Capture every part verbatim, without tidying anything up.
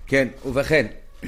כן, ובכן,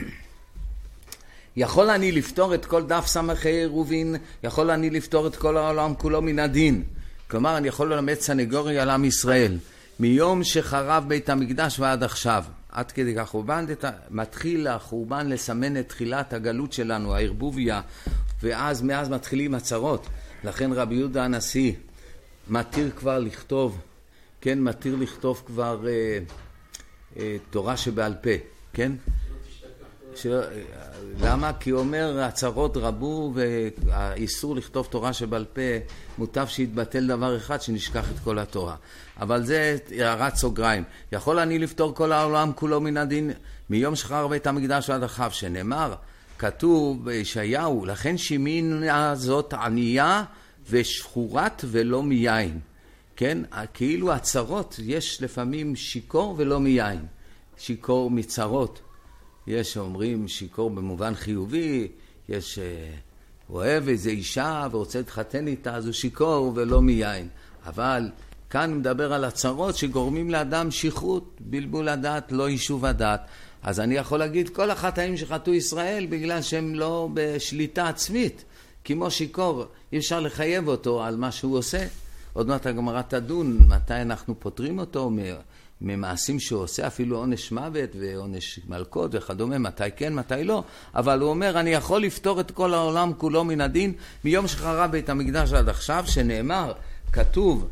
יכול אני לפתור את כל דף סמכי רובין, יכול אני לפתור את כל העולם כולו מן הדין. כלומר, אני יכול ללמד סנגוריה על עם ישראל, מיום שחרב בית המקדש ועד עכשיו. עד כדי החורבן, מתחיל החורבן לסמן את תחילת הגלות שלנו, הערבוביה, ואז מאז מתחילים הצרות. לכן רבי יהודה הנשיא מתיר כבר לכתוב, כן, מתיר לכתוב כבר אה, אה, תורה שבעל פה, כן? ש... למה? כי הוא אומר הצרות רבו והאיסור לכתוב תורה שבעל פה מוטב שיתבטל דבר אחד שנשכח את כל התורה. אבל זה הערת סוגריים. יכול אני לפתור כל העולם כולו מן הדין מיום שחרב בית המקדש ועד עכשיו, שנאמר, כתוב בישעיהו, לכן שימינה זאת ענייה ושחורת ולא מיין. כן? כאילו הצרות, יש לפעמים שיקור ולא מיין. שיקור מצרות. יש אומרים שיקור במובן חיובי, יש אוהב איזו אישה ורוצה להתחתן איתה, אז הוא שיקור ולא מיין. אבל כאן מדבר על הצרות שגורמים לאדם שכרות, בלבול הדעת, לא יישוב הדעת. אז אני יכול להגיד כל החטאים שחטאו ישראל בגלל שהם לא בשליטה עצמית, כמו שיקור, אי אפשר לחייב אותו על מה שהוא עושה. עוד מעט הגמרא תדון מתי אנחנו פותרים אותו ממעשים שהוא עושה, אפילו עונש מוות ועונש מלכות וכדומה, מתי כן, מתי לא. אבל הוא אומר, אני יכול לפתור את כל העולם כולו מן הדין מיום שחרב בית המקדש עד עכשיו, שנאמר, כתוב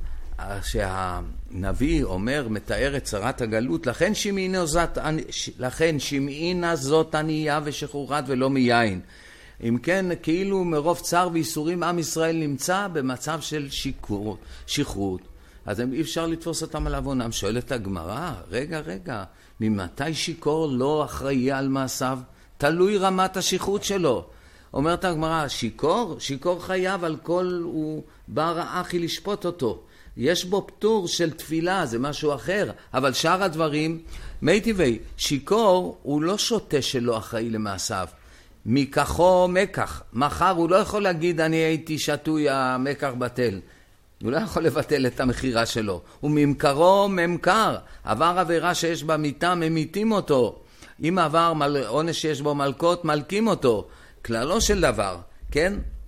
שהנביא אומר, מתאר את צרת הגלות, לכן שמעינה זאת, לכן שמעינה זאת ענייה ושחורת ולא מיין. אם כן, כאילו מרוב צער ואיסורים עם ישראל נמצא במצב של שיקרות, שכרות. אז אי אפשר לתפוס אותם על עוונם. שואלת הגמרא, רגע, רגע, ממתי שיקור לא אחראי על מעשיו? תלוי רמת השכרות שלו. אומרת הגמרא, שיקור? שיקור חייב על כל הוא בר אחי לשפוט אותו. יש בו פטור של תפילה, זה משהו אחר. אבל שאר הדברים, מי טבעי, שיקור הוא לא שוטה שלא אחראי למעשיו. מכחו מקח. מחר הוא לא יכול להגיד, אני הייתי שטוי, המקח בטל. הוא לא יכול לבטל את המחירה שלו. וממכרו ממכר. עבר עבירה שיש בה מיתה, ממיתים אותו. אם עבר עונש שיש בו מלכות, מלכים אותו. כללו של דבר, כן?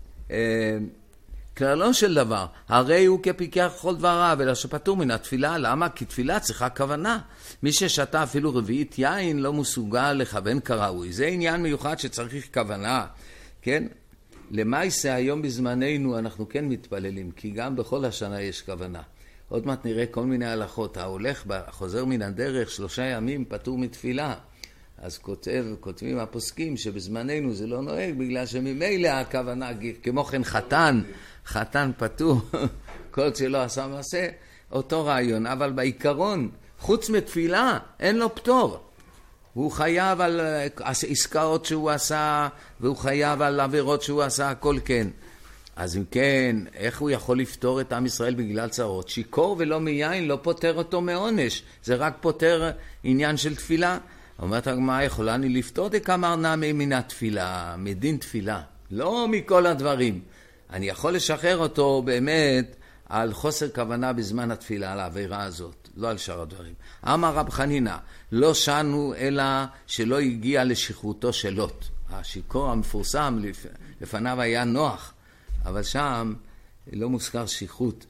כללו של דבר. הרי הוא כפיקח כל דבריו, אלא שפטור מן התפילה. למה? כי תפילה צריכה כוונה. מי ששתה אפילו רביעית יין לא מסוגל לכוון כראוי. זה עניין מיוחד שצריך כוונה, כן? למעשה היום בזמננו אנחנו כן מתפללים, כי גם בכל השנה יש כוונה. עוד מעט נראה כל מיני הלכות. ההולך, חוזר מן הדרך, שלושה ימים פטור מתפילה. אז כותב, כותבים הפוסקים שבזמננו זה לא נוהג, בגלל שממילא הכוונה, כמו כן חתן, חתן פטור, כל שלא עשה מעשה, אותו רעיון. אבל בעיקרון, חוץ מתפילה, אין לו פטור. הוא חייב על עסקאות שהוא עשה, והוא חייב על עבירות שהוא עשה, הכל כן. אז אם כן, איך הוא יכול לפתור את עם ישראל בגלל צרות? שיקור ולא מיין לא פותר אותו מעונש, זה רק פותר עניין של תפילה. אומרת הגמרא, יכולה אני לפתור דקאמר נמי מן התפילה, מדין תפילה, לא מכל הדברים. אני יכול לשחרר אותו באמת על חוסר כוונה בזמן התפילה, על העבירה הזאת, לא על שאר הדברים. אמר רב חנינא, לא שנו אלא שלא הגיע לשכרותו של לוט. השיקור המפורסם לפניו היה נוח, אבל שם לא מוזכר שכרות,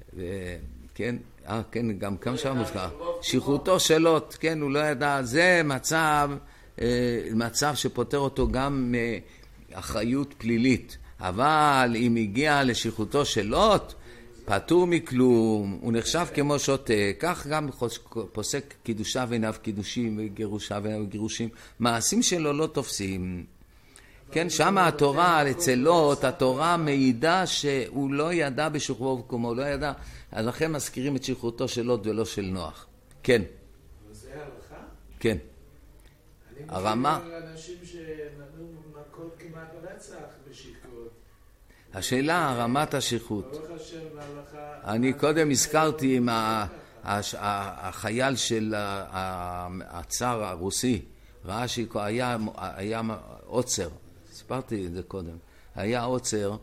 כן? אה, כן, גם כמה שם מוזכר. שכרותו של לוט, כן, הוא לא ידע, זה מצב, מצב שפותר אותו גם מאחריות פלילית. אבל אם הגיע לשכרותו של לוט, פטור מכלום, הוא נחשב כמו שוטה. כך גם פוסק קידושיו עיניו קידושים וגירושיו עיניו גירושים. מעשים שלו לא תופסים. כן, שם התורה, אצל לוט, התורה מעידה שהוא לא ידע בשוכבו ובקומו, הוא לא ידע. אז לכן מזכירים את שכרותו של לוט ולא של נוח. כן. זה הלכה? כן. הרמה... אני מכיר אנשים שנתנו מכות כמעט רצח בשכרות. השאלה, רמת השכרות. אני קודם הזכרתי עם החייל של הצאר הרוסי, ראה שהיה עוצר, סיפרתי את זה קודם, היה עוצר,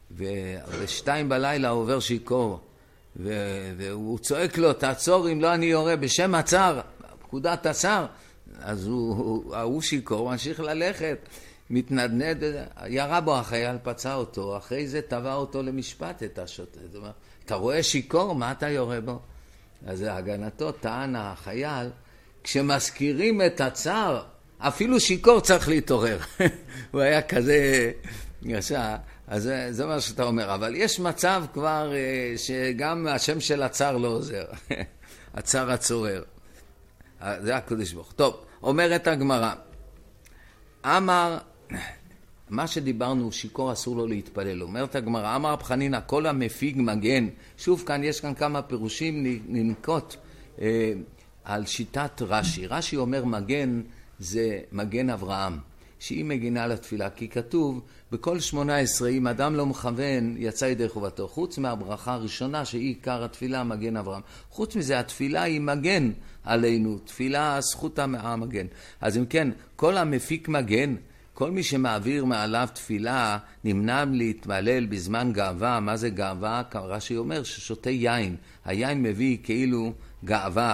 ושתיים בלילה עובר שיקור, והוא צועק לו, תעצור אם לא אני יורה בשם הצאר, פקודת הצאר, אז הוא, הוא שיכור, ממשיך ללכת, מתנדנד, ירה בו החייל, פצע אותו, אחרי זה טבע אותו למשפט את השוטר. זאת אומרת, אתה רואה שיכור, מה אתה יורה בו? אז הגנתו טען החייל, כשמזכירים את הצער, אפילו שיכור צריך להתעורר. הוא היה כזה ישר, אז זה, זה מה שאתה אומר. אבל יש מצב כבר שגם השם של הצער לא עוזר. הצער הצורר. זה הקדוש ברוך הוא. טוב, אומרת הגמרא. אמר, מה שדיברנו, שיכור אסור לו להתפלל. אומרת הגמרא, אמר רב חנינא, כל המפיג מגן. שוב כאן יש כאן כמה פירושים ננקוט אה, על שיטת רש"י. רש"י אומר מגן זה מגן אברהם, שהיא מגינה לתפילה, כי כתוב בכל שמונה עשרה, אם אדם לא מכוון, יצא ידי חובתו. חוץ מהברכה הראשונה שהיא עיקר התפילה, מגן אברהם. חוץ מזה, התפילה היא מגן עלינו, תפילה זכות המגן. אז אם כן, כל המפיק מגן, כל מי שמעביר מעליו תפילה, נמנע להתפלל בזמן גאווה. מה זה גאווה? רש"י אומר ששותה יין. היין מביא כאילו גאווה.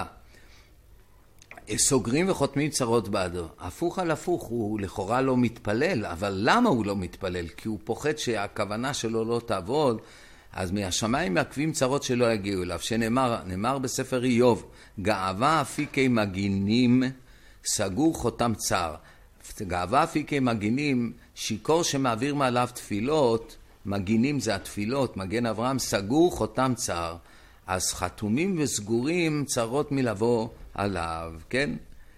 סוגרים וחותמים צרות בעדו. הפוך על הפוך, הוא לכאורה לא מתפלל, אבל למה הוא לא מתפלל? כי הוא פוחד שהכוונה שלו לא תעבוד, אז מהשמיים מעכבים צרות שלא יגיעו אליו. שנאמר, נאמר בספר איוב, גאווה אפיקי מגינים, סגור חותם צר. גאווה אפיקי מגינים, שיכור שמעביר מעליו תפילות, מגינים זה התפילות, מגן אברהם, סגור חותם צר. אז חתומים וסגורים צרות מלבוא עליו, כן?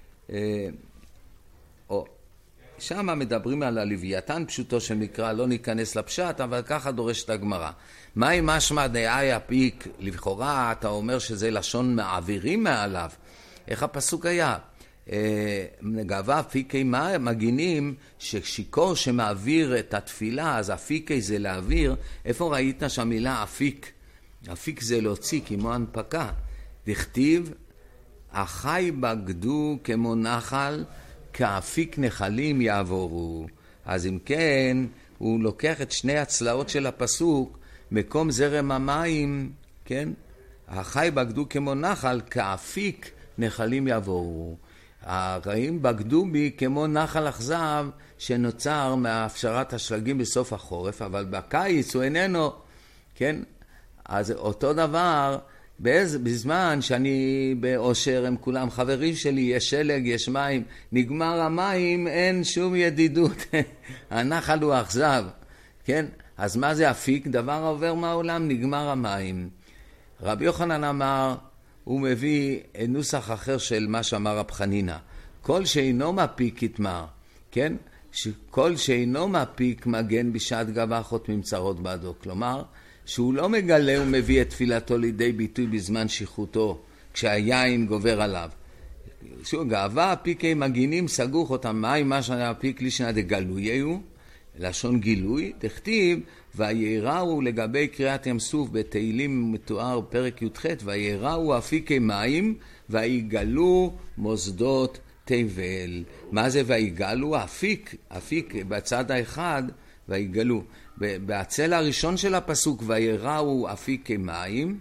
או, שמה מדברים על הלוויתן פשוטו של מקרא, לא ניכנס לפשט, אבל ככה דורשת הגמרא. מה אם משמע דאי הפיק? לכאורה אתה אומר שזה לשון מעבירים מעליו. איך הפסוק היה? גאווה אפיקי מגינים, ששיכור שמעביר את התפילה, אז אפיקי זה להעביר. איפה ראית שהמילה אפיק? אפיק זה להוציא כמו הנפקה. דכתיב, החי בגדו כמו נחל, כאפיק נחלים יעבורו. אז אם כן, הוא לוקח את שני הצלעות של הפסוק, מקום זרם המים, כן? החי בגדו כמו נחל, כאפיק נחלים יעבורו. הרעים בגדו בי כמו נחל אכזב, שנוצר מהפשרת השלגים בסוף החורף, אבל בקיץ הוא איננו, כן? אז אותו דבר, בזמן שאני באושר, הם כולם חברים שלי, יש שלג, יש מים, נגמר המים, אין שום ידידות, הנחל הוא אכזב, כן? אז מה זה אפיק? דבר עובר מהעולם, נגמר המים. רבי יוחנן אמר, הוא מביא נוסח אחר של מה שאמר רב חנינא, כל שאינו מפיק יתמר, כן? שכל שאינו מפיק מגן בשעת גאווה חותמים צרות בעדו, כלומר, שהוא לא מגלה ומביא את תפילתו לידי ביטוי בזמן שכחותו, כשהיין גובר עליו. שהוא גאווה, פיקי מגינים, סגוך אותם מים, מה שנה פיק לישנה דגלוי הוא, לשון גילוי, תכתיב, ויראו לגבי קריאת ים סוף בתהילים מתואר פרק י"ח, ויראו אפיקי מים, ויגלו מוסדות תבל. מה זה ויגלו? אפיק, אפיק בצד האחד, ויגלו. בהצלע הראשון של הפסוק, ויראו אפיקי מים,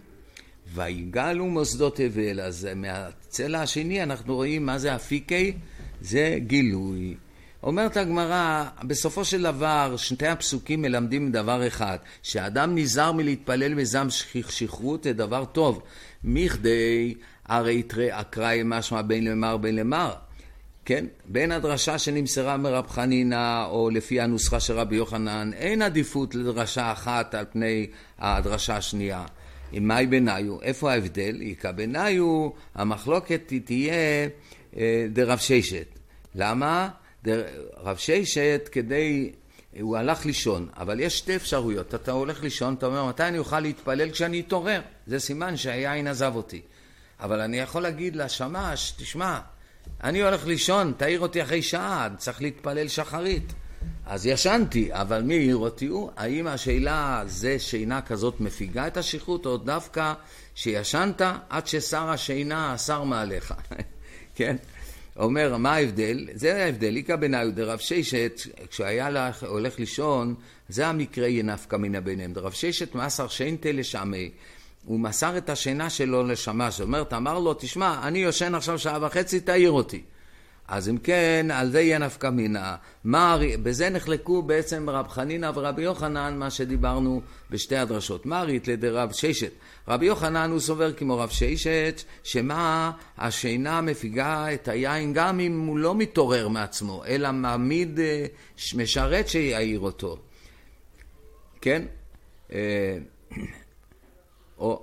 ויגלו מוסדות תבל. אז מהצלע השני אנחנו רואים מה זה אפיקי, זה גילוי. אומרת הגמרא, בסופו של דבר, שני הפסוקים מלמדים דבר אחד, שהאדם נזהר מלהתפלל מזם שכרות, זה דבר טוב. מכדי, הרי תראה אקראי משמע בין למר בין למר. כן? בין הדרשה שנמסרה מרב חנינא, או לפי הנוסחה של רבי יוחנן, אין עדיפות לדרשה אחת על פני הדרשה השנייה. עם מהי ביניו? איפה ההבדל? איקה ביניו, המחלוקת תהיה אה, דרב ששת. למה? רב ששת כדי, הוא הלך לישון, אבל יש שתי אפשרויות. אתה הולך לישון, אתה אומר, מתי אני אוכל להתפלל כשאני אתעורר? זה סימן שהיין עזב אותי. אבל אני יכול להגיד לשמש, תשמע, אני הולך לישון, תעיר אותי אחרי שעה, צריך להתפלל שחרית. אז ישנתי, אבל מי העיר אותי הוא? האם השאלה זה שינה כזאת מפיגה את השכרות, או דווקא שישנת עד ששר השינה אסר מעליך? כן? אומר, מה ההבדל? זה ההבדל, איקה ביניו דרב ששת, כשהוא היה הולך לישון, זה המקרה ינפקא מינה ביניהם. דרב ששת מסר שיינתה לשמי, הוא מסר את השינה שלו לשמש, זאת אומרת, אמר לו, תשמע, אני יושן עכשיו שעה וחצי, תעיר אותי. אז אם כן, על זה יהיה נפקא מינה. בזה נחלקו בעצם רב חנינא ורבי יוחנן, מה שדיברנו בשתי הדרשות. מרית לדרב ששת. רבי יוחנן הוא סובר כמו רב ששת, שמה השינה מפיגה את היין גם אם הוא לא מתעורר מעצמו, אלא מעמיד משרת שיעיר אותו. כן? או...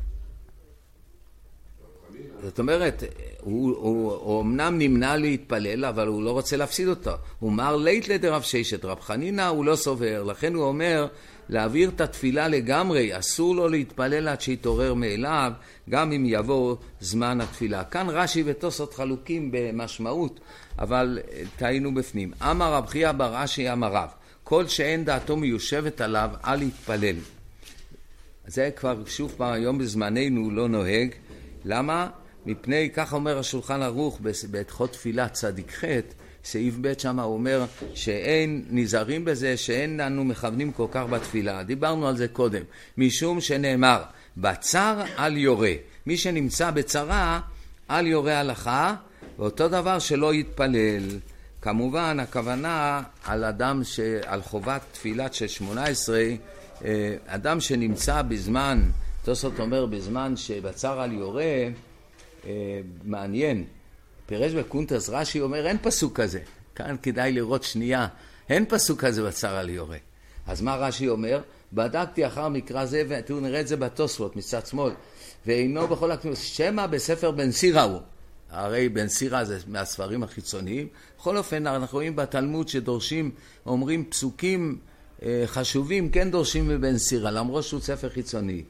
זאת אומרת, הוא, הוא, הוא אמנם נמנע להתפלל, אבל הוא לא רוצה להפסיד אותו. הוא אמר לית לדרב ששת, רב חנינא הוא לא סובר, לכן הוא אומר להעביר את התפילה לגמרי, אסור לו להתפלל עד שיתעורר מאליו, גם אם יבוא זמן התפילה. כאן רש"י ותוספות חלוקים במשמעות, אבל תהיינו בפנים. אמר רב חייא בר אשי אמר רב, כל שאין דעתו מיושבת עליו, אל יתפלל. זה כבר שוב פעם היום בזמננו לא נוהג. למה? מפני, כך אומר השולחן ערוך בהלכות תפילה צדיק ח' סעיף ב' שם הוא אומר שאין נזהרים בזה, שאין לנו מכוונים כל כך בתפילה. דיברנו על זה קודם. משום שנאמר, בצר אל יורה. מי שנמצא בצרה אל יורה הלכה, ואותו דבר שלא יתפלל. כמובן הכוונה על אדם ש... על חובת תפילת של שמונה עשרה, אדם שנמצא בזמן, תוספות אומר בזמן שבצר אל יורה, מעניין. פירש בקונטרס רש"י אומר אין פסוק כזה. כאן כדאי לראות שנייה. אין פסוק כזה בצר אל יורה. אז מה רש"י אומר? בדקתי אחר מקרא זה, ותראו נראה את זה בתוספות מצד שמאל. ואינו בכל הכתוב, שמא בספר בן סירא הוא. הרי בן סירא זה מהספרים החיצוניים. בכל אופן אנחנו רואים בתלמוד שדורשים, אומרים פסוקים חשובים, כן דורשים מבן סירא, למרות שהוא ספר חיצוני.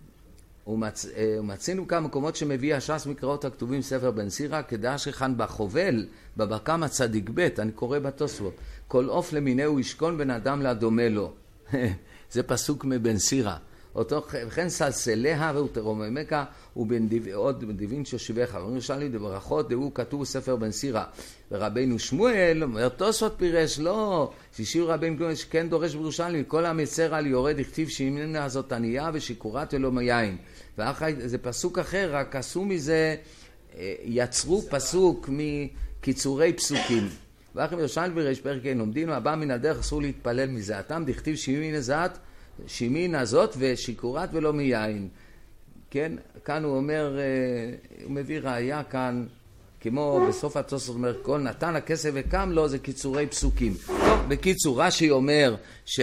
ומצינו כמה מקומות שמביא הש"ס מקראות הכתובים ספר בן סירא, כדאש שכאן בחובל, בבקם הצדיק ב', אני קורא בתוספות, כל עוף למינהו ישכון בן אדם לדומה לו. זה פסוק מבן סירא. אותו וכן סלסליה ותרוממך ועוד דבין שושבך. ירושלמי דברכות דהו כתוב ספר בן סירא. ורבינו שמואל אומר תוספות פירש לא, שישי רבינו כלומר שכן דורש בירושלמי, כל המצר על יורד הכתיב שימינה הזאת ענייה ושיקורת ולא מיין. ואחרי זה פסוק אחר, רק עשו מזה, יצרו פסוק מקיצורי פסוקים. ואחרי ירושלמי בריש פרק לומדים הבא מן הדרך אסור להתפלל מזה. הטעם דכתיב שימינה זאת שימין הזאת ושיקורת ולא מיין. כן, כאן הוא אומר, הוא מביא ראיה כאן, כמו בסוף התוספות אומר, כל נתן הכסף וקם לו, זה קיצורי פסוקים. טוב, בקיצור, רש"י אומר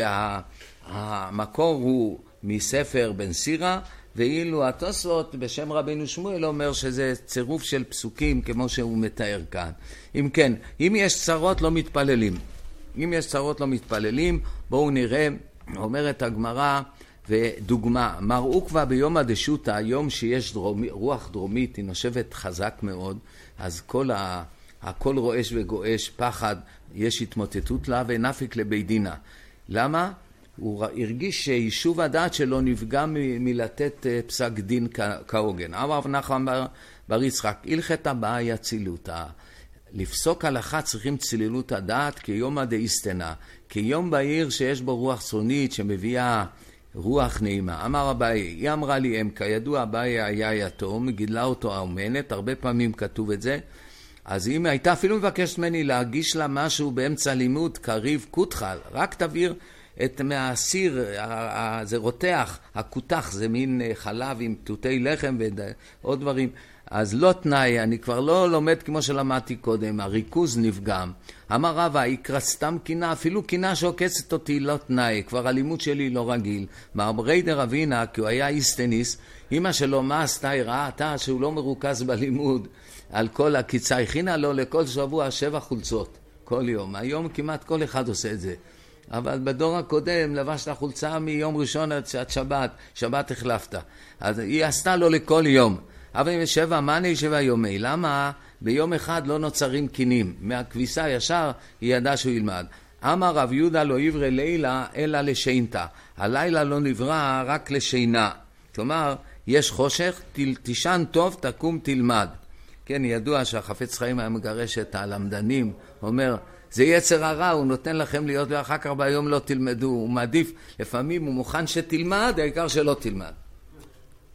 שהמקור הוא מספר בן סירא, ואילו התוספות בשם רבינו שמואל אומר שזה צירוף של פסוקים כמו שהוא מתאר כאן. אם כן, אם יש צרות לא מתפללים. אם יש צרות לא מתפללים, בואו נראה, אומרת הגמרא ודוגמה, מראו כבר ביום הדשוטה, היום שיש דרומי, רוח דרומית, היא נושבת חזק מאוד, אז כל ה, הכל רועש וגועש, פחד, יש התמוטטות לה ונפיק לבית דינה. למה? הוא הרגיש שיישוב הדעת שלו נפגע מ- מלתת פסק דין כהוגן. אמר נחמן בר, בר יצחק, הלכת הבאה יצילותה. לפסוק הלכה צריכים צלילות הדעת כיום הדאיסטנה, כיום בהיר שיש בו רוח צונית שמביאה רוח נעימה. אמר אביי, היא אמרה לי אם, כידוע אביי היה יתום, גידלה אותו האומנת, הרבה פעמים כתוב את זה, אז אם הייתה אפילו מבקשת ממני להגיש לה משהו באמצע לימוד, קריב קוטחל, רק תבהיר את מהסיר, זה רותח, הקוטח זה מין חלב עם תותי לחם ועוד דברים, אז לא תנאי, אני כבר לא לומד כמו שלמדתי קודם, הריכוז נפגם. אמר רבא, יקרא סתם קינה, אפילו קינה שעוקצת אותי לא תנאי, כבר הלימוד שלי לא רגיל. מאמרי דרבינה, כי הוא היה איסטניס, אמא שלו מה עשתה, היא ראתה שהוא לא מרוכז בלימוד, על כל הקיצה, הכינה לו לכל שבוע שבע חולצות, כל יום. היום כמעט כל אחד עושה את זה. אבל בדור הקודם לבשת חולצה מיום ראשון עד שבת, שבת החלפת. אז היא עשתה לו לכל יום. אבל אם שבע, מה אני שבע יומי? למה ביום אחד לא נוצרים קינים? מהכביסה ישר היא ידעה שהוא ילמד. אמר רב יהודה לא יברא לילה אלא לשינתה. הלילה לא נברא רק לשינה. כלומר, יש חושך, תישן טוב, תקום תלמד. כן, ידוע שהחפץ חיים היה מגרש את הלמדנים, אומר, זה יצר הרע, הוא נותן לכם להיות, ואחר כך ביום לא תלמדו, הוא מעדיף, לפעמים הוא מוכן שתלמד, העיקר שלא תלמד.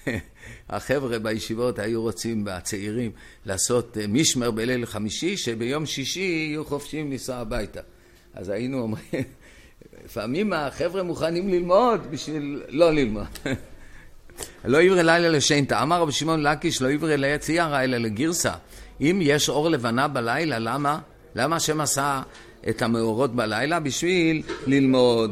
החבר'ה בישיבות היו רוצים, הצעירים, לעשות משמר בליל חמישי, שביום שישי יהיו חופשיים לנסוע הביתה. אז היינו אומרים, לפעמים החבר'ה מוכנים ללמוד בשביל לא ללמוד. לא עברי לילה לשנטה. אמר רבי שמעון לקיש, לא עברי ליצירה אלא לגרסה. אם יש אור לבנה בלילה, למה? למה השם עשה את המאורות בלילה? בשביל ללמוד.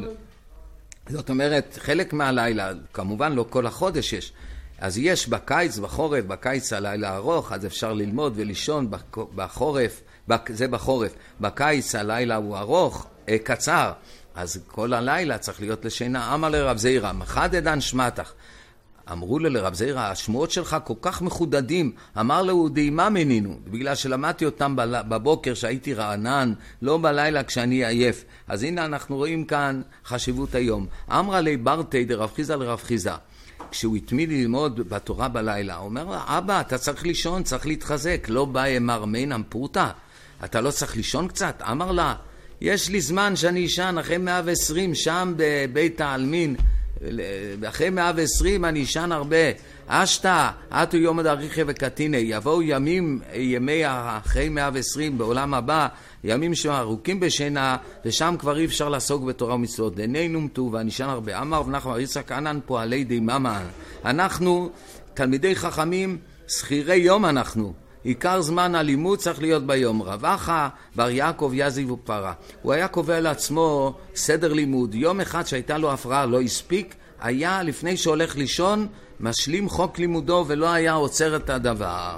זאת אומרת, חלק מהלילה, כמובן לא כל החודש יש. אז יש בקיץ, בחורף, בקיץ הלילה ארוך, אז אפשר ללמוד ולישון בחורף, זה בחורף. בקיץ הלילה הוא ארוך, קצר. אז כל הלילה צריך להיות לשינה. אמר לרב זירא, מחד עדן שמתך. אמרו לו לרב זירא, השמועות שלך כל כך מחודדים. אמר לו, דהימה מנינו, בגלל שלמדתי אותם בבוקר שהייתי רענן, לא בלילה כשאני עייף. אז הנה אנחנו רואים כאן חשיבות היום. אמרה לי ברתי דרב חיזה לרב חיזה. כשהוא התמיד ללמוד בתורה בלילה, הוא אומר לה, אבא, אתה צריך לישון, צריך להתחזק. לא בא אמר מינם פרוטה. אתה לא צריך לישון קצת? אמר לה, יש לי זמן שאני ישן אחרי מאה ועשרים שם בבית העלמין. אחרי מאה ועשרים אני ישן הרבה. אשתה, אתו יום דאריכי וקטיני, יבואו ימים, ימי אחרי מאה ועשרים בעולם הבא, ימים שארוכים בשינה, ושם כבר אי אפשר לעסוק בתורה ומצוות. דנינו מתו ואני ישן הרבה. אמר רב נחמן בר יצחק ענן פועלי דיממה. אנחנו תלמידי חכמים, שכירי יום אנחנו. עיקר זמן הלימוד צריך להיות ביום. רב אחא בר יעקב יזיב ופרה. הוא היה קובע לעצמו סדר לימוד. יום אחד שהייתה לו הפרעה לא הספיק, היה לפני שהולך לישון, משלים חוק לימודו ולא היה עוצר את הדבר.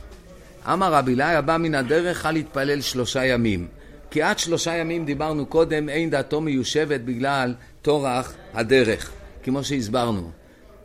אמר רבי אליי, הבא מן הדרך על להתפלל שלושה ימים. כי עד שלושה ימים דיברנו קודם, אין דעתו מיושבת בגלל תורך הדרך, כמו שהסברנו.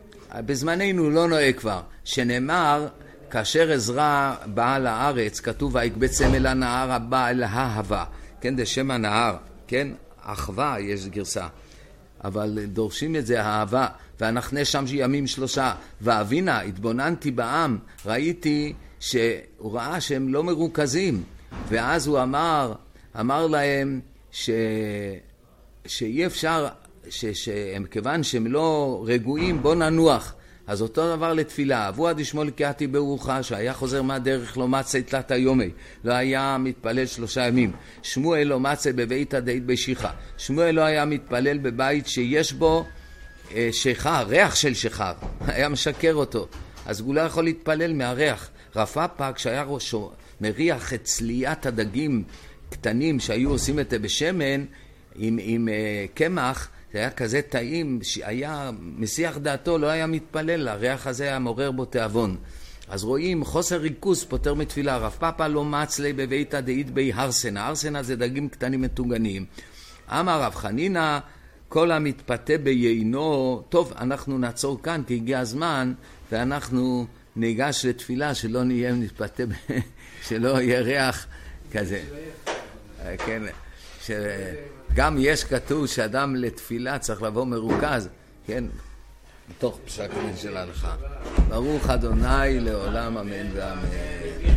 בזמננו לא נוהג כבר, שנאמר, כאשר עזרא בא לארץ, כתוב ויקבצם אל הנהר הבא אל ההבה, כן, זה שם הנהר, כן, אחווה יש גרסה, אבל דורשים את זה האהבה, ואנחנו שם ימים שלושה, ואבינה, התבוננתי בעם, ראיתי שהוא ראה שהם לא מרוכזים, ואז הוא אמר, אמר להם ש... שאי אפשר, ש... שהם כיוון שהם לא רגועים, בוא ננוח. אז אותו דבר לתפילה, אבו עד ישמעאל קהתי ברוחה, שהיה חוזר מהדרך לא מצא תלת היומי, לא היה מתפלל שלושה ימים. שמואל לא מצא בבית הדעת בשיחה. שמואל לא היה מתפלל בבית שיש בו אה, שיכר, ריח של שיכר, היה משקר אותו. אז הוא לא יכול להתפלל מהריח. רב פאפא, כשהיה ראשו, מריח את צליית הדגים קטנים שהיו עושים את זה בשמן, עם, עם אה, קמח, זה היה כזה טעים, שהיה מסיח דעתו, לא היה מתפלל, הריח הזה היה מעורר בו תיאבון. אז רואים, חוסר ריכוז פותר מתפילה. רב פאפא לא מצלי בבית הדעת בי הרסנה, הרסנה זה דגים קטנים מטוגנים. אמר רב חנינא, כל המתפתה ביינו, טוב, אנחנו נעצור כאן כי הגיע הזמן, ואנחנו ניגש לתפילה שלא נהיה מתפתה, שלא יהיה ריח כזה. כן, ש... גם יש כתוב שאדם לתפילה צריך לבוא מרוכז, כן, מתוך פסק דין של ההלכה. ברוך אדוני לעולם אמן ואמן.